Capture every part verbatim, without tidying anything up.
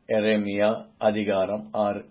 எரேமியா அதிகாரம் ஆறு.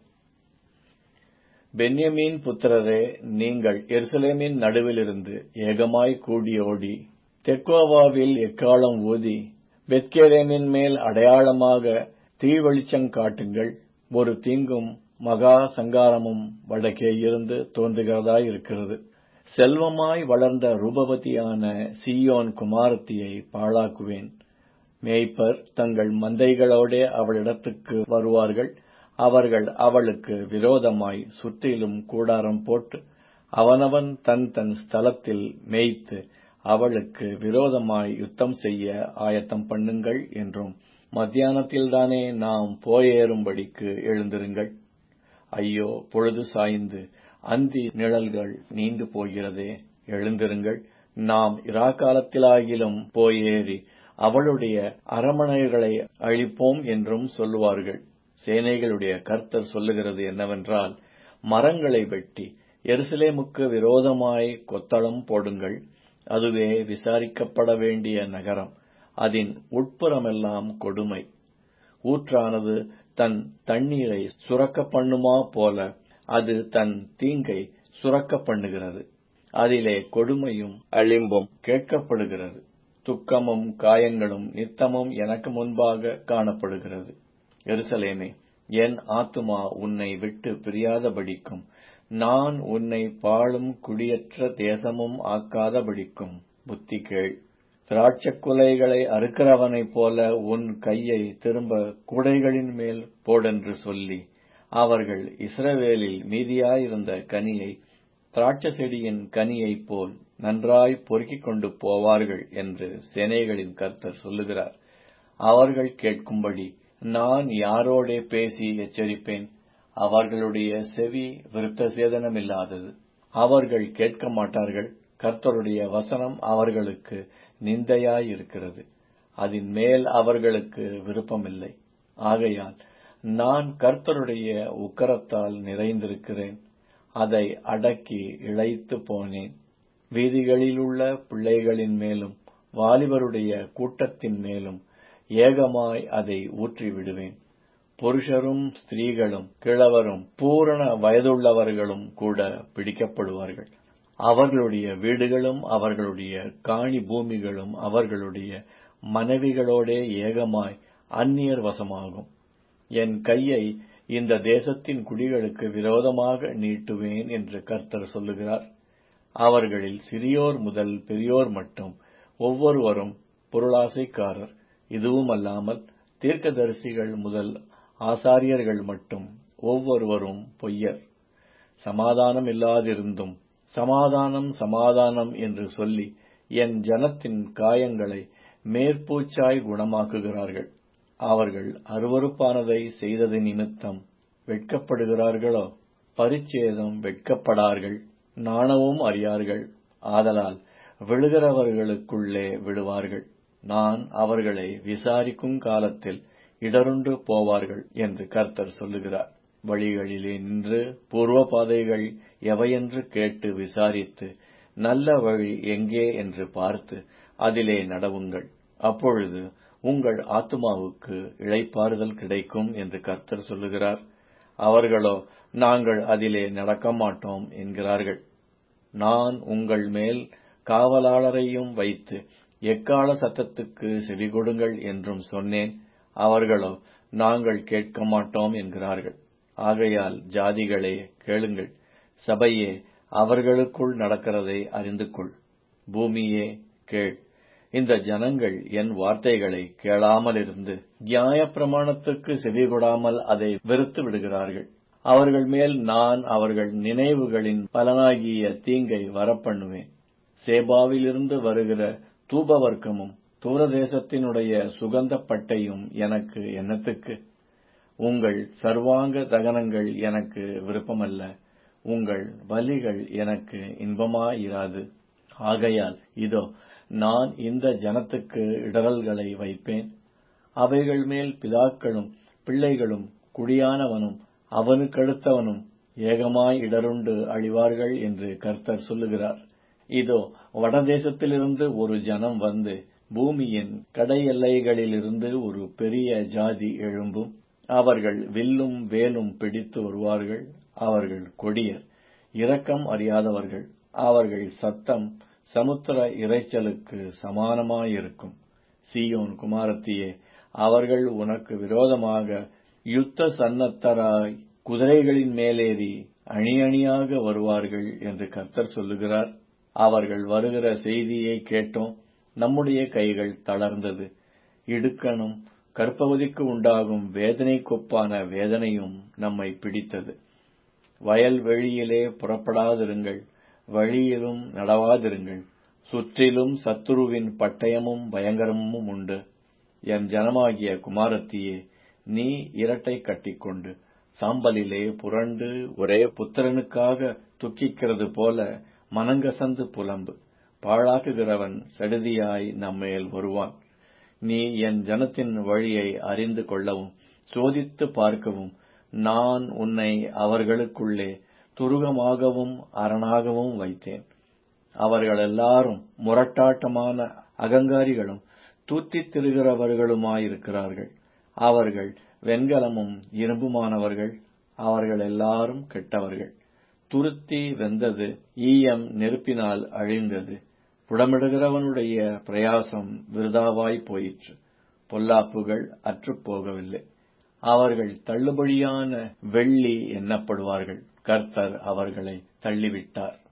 பென்யமீன் புத்திரரே, நீங்கள் எருசலேமின் நடுவிலிருந்து ஏகமாய் கூடியோடி தெக்கோவாவில் எக்காளம் ஊதி பெத்கேதேமின் மேல் அடையாளமாக தீவெளிச்சங் காட்டுங்கள். ஒரு தீங்கும் மகா சங்காரமும் வடக்கே இருந்து தோன்றுகிறதாயிருக்கிறது. செல்வமாய் வளர்ந்த ரூபவதியான சீயோன் குமாரத்தியை பாழாக்குவேன். மேய்ப்பர் தங்கள் மந்தைகளோடே அவளிடத்துக்கு வருவார்கள். அவர்கள் அவளுக்கு விரோதமாய் சுற்றிலும் கூடாரம் போட்டு அவனவன் தன் தன் ஸ்தலத்தில் மேய்த்து அவளுக்கு விரோதமாய் யுத்தம் செய்ய ஆயத்தம் பண்ணுங்கள் என்றும், மத்தியானத்தில்தானே நாம் போயேறும்படிக்கு எழுந்திருங்கள். ஐயோ, பொழுது சாய்ந்து அந்தி நிழல்கள் நீண்டு போகிறதே, எழுந்திருங்கள். நாம் இராக்காலத்திலாகிலும் போயேறி அவளுடைய அரமனைகளை அழிப்போம் என்றும் சொல்லுவார்கள். சேனைகளுடைய கர்த்தர் சொல்லுகிறது என்னவென்றால், மரங்களை வெட்டி எருசலேமுக்கு விரோதமாய் கொத்தளம் போடுங்கள். அதுவே விசாரிக்கப்பட வேண்டிய நகரம். அதன் உட்புறமெல்லாம் கொடுமை. ஊற்றானது தன் தண்ணீரை சுரக்க பண்ணுமா போல அது தன் தீங்கை சுரக்க பண்ணுகிறது. அதிலே கொடுமையும் அழிம்பும் கேட்கப்படுகிறது. துக்கமும் காயங்களும் நித்தமும் எனக்கு முன்பாக காணப்படுகிறது. எருசலேமே, என் ஆத்துமா உன்னை விட்டு பிரியாதபடிக்கும், நான் உன்னை பாழும் குடியற்ற தேசமும் ஆக்காதபடிக்கும் புத்தி கேள். திராட்சக் குலைகளை அறுக்கிறவனைப் போல உன் கையை திரும்ப குடைகளின் மேல் போடென்று சொல்லி, அவர்கள் இஸ்ரவேலில் மீதியாயிருந்த கனியை திராட்சை செடியின் கனியைப் போல் நன்றாய் பொறுக்கிக் கொண்டு போவார்கள் என்று சேனைகளின் கர்த்தர் சொல்லுகிறார். அவர்கள் கேட்கும்படி நான் யாரோடே பேசி எச்சரிப்பேன்? அவர்களுடைய செவி விருத்த சேதனமில்லாதது. அவர்கள் கேட்க மாட்டார்கள். கர்த்தருடைய வசனம் அவர்களுக்கு நிந்தையாயிருக்கிறது. அதின் மேல் அவர்களுக்கு விருப்பமில்லை. ஆகையால் நான் கர்த்தருடைய உக்கிரத்தால் நிறைந்திருக்கிறேன். அதை அடக்கி இளைத்து போனேன். வீதிகளிலுள்ள பிள்ளைகளின் மேலும் வாலிபருடைய கூட்டத்தின் மேலும் ஏகமாய் அதை ஊற்றி விடுவேன். புருஷரும் ஸ்திரீகளும் கிழவரும் பூரண வயதுள்ளவர்களும் கூட பிடிக்கப்படுவார்கள். அவர்களுடைய வீடுகளும் அவர்களுடைய காணி பூமிகளும் அவர்களுடைய மனைவிகளோடே ஏகமாய் அந்நியர் வசமாகும். என் கையை இந்த தேசத்தின் குடிகளுக்கு விரோதமாக நீட்டுவேன் என்று கர்த்தர் சொல்லுகிறார். அவர்களில் சிறியோர் முதல் பெரியோர் மட்டும் ஒவ்வொருவரும் பொருளாசைக்காரர். இதுவுமல்லாமல் தீர்க்கதரிசிகள் முதல் ஆசாரியர்கள் மட்டும் ஒவ்வொருவரும் பொய்யர். சமாதானம் இல்லாதிருந்தும் சமாதானம் சமாதானம் என்று சொல்லி என் ஜனத்தின் காயங்களை மேற்பூச்சாய் குணமாக்குகிறார்கள். அவர்கள் அருவருப்பானதை செய்தது நிமித்தம் வெட்கப்படுகிறார்களோ? பரிச்சேதம் வெட்கப்படார்கள், நாணவும் அறியார்கள். ஆதலால் விழுகிறவர்களுக்குள்ளே விழுவார்கள். நான் அவர்களை விசாரிக்கும் காலத்தில் இடருண்டு போவார்கள் என்று கர்த்தர் சொல்லுகிறார். வழிகளிலே நின்று பூர்வ பாதைகள் எவையென்று கேட்டு விசாரித்து, நல்ல வழி எங்கே என்று பார்த்து அதிலே நடவுங்கள். அப்பொழுது உங்கள் ஆத்துமாவுக்கு இளைப்பாறுதல் கிடைக்கும் என்று கர்த்தர் சொல்லுகிறார். அவர்களோ, நாங்கள் அதிலே நடக்க மாட்டோம் என்கிறார்கள். நான் உங்கள் மேல் காவலாளரையும் வைத்து எக்காள சத்தத்துக்கு செவிகொடுங்கள் என்றும் சொன்னேன். அவர்களோ, நாங்கள் கேட்க மாட்டோம் என்கிறார்கள். ஆகையால் ஜாதிகளே, கேளுங்கள். சபையே, அவர்களுக்குள் நடக்கிறதை அறிந்து கொள். பூமியே, கேள். இந்த ஜனங்கள் என் வார்த்தைகளை கேளாமலிருந்து நியாயப்பிரமாணத்துக்கு செவிகொடாமல் அதை வெறுத்து விடுகிறார்கள். அவர்கள் மேல் நான் அவர்கள் நினைவுகளின் பலனாகிய தீங்கை வரப்பண்ணுவேன். சேபாவிலிருந்து வருகிற தூபவர்க்கமும் தூரதேசத்தினுடைய சுகந்த பட்டையும் எனக்கு என்னத்துக்கு? உங்கள் சர்வாங்க தகனங்கள் எனக்கு விருப்பமல்ல. உங்கள் பலிகள் எனக்கு இன்பமாயிராது. ஆகையால் இதோ, நான் இந்த ஜனத்துக்கு இடறல்களை வைப்பேன். அவைகள் மேல் பிதாக்களும் பிள்ளைகளும் குடியானவனும் அவனுக்கடுத்தவனும் ஏகமாய் இடருண்டு அழிவார்கள் என்று கர்த்தர் சொல்லுகிறார். இதோ, வடதேசத்திலிருந்து ஒரு ஜனம் வந்து பூமியின் கடை எல்லைகளிலிருந்து ஒரு பெரிய ஜாதி எழும்பும். அவர்கள் வில்லும் வேலும் பிடித்து வருவார்கள். அவர்கள் கொடியர், இரக்கம் அறியாதவர்கள். அவர்கள் சத்தம் சமுத்திர இரைச்சலுக்கு சமானமாயிருக்கும். சீயோன் குமாரத்தியே, அவர்கள் உனக்கு விரோதமாக யுத்த சன்னத்தராய் குதிரைகளின் மேலேறி அணி அணியாக வருவார்கள் என்று கர்த்தர் சொல்லுகிறார். அவர்கள் வருகிற செய்தியை கேட்டோம், நம்முடைய கைகள் தளர்ந்தது. இடுக்கணும் கற்பவதிக்கு உண்டாகும் வேதனைக்கொப்பான வேதனையும் நம்மை பிடித்தது. வயல்வெளியிலே புறப்படாதிருங்கள், வழியிலும் நடவாதிருங்கள். சுற்றிலும் சத்துருவின் பட்டயமும் பயங்கரமும் உண்டு. என் ஜனமாகிய குமாரத்தியே, நீ இரட்டை கட்டிக்கொண்டு சாம்பலிலே புரண்டு ஒரே புத்திரனுக்காக துக்கிக்கிறது போல மனங்கசந்து புலம்பு. பாழாக்குகிறவன் சடுதியாய் நம்மேல் வருவான். நீ என் ஜனத்தின் வழியை அறிந்து கொள்ளவும் சோதித்து பார்க்கவும் நான் உன்னை அவர்களுக்குள்ளே துருகமாகவும் அரணாகவும் வைத்தேன். அவர்கள் எல்லாரும் முரட்டாட்டமான அகங்காரிகளும் தூற்றித் திரிகிறவர்களுமாயிருக்கிறார்கள். அவர்கள் வெண்கலமும் இரும்புமானவர்கள். அவர்கள் எல்லாரும் கெட்டவர்கள். துருத்தி வெந்தது, ஈயம் நெருப்பினால் அழிந்தது. புடமிடுகிறவனுடைய பிரயாசம் விருதாவாய் போயிற்று. பொல்லாப்புகள் அற்றுப்போகவில்லை. அவர்கள் தள்ளுபடியான வெள்ளி எண்ணப்படுவார்கள். கர்த்தர் அவர்களை தள்ளிவிட்டார்.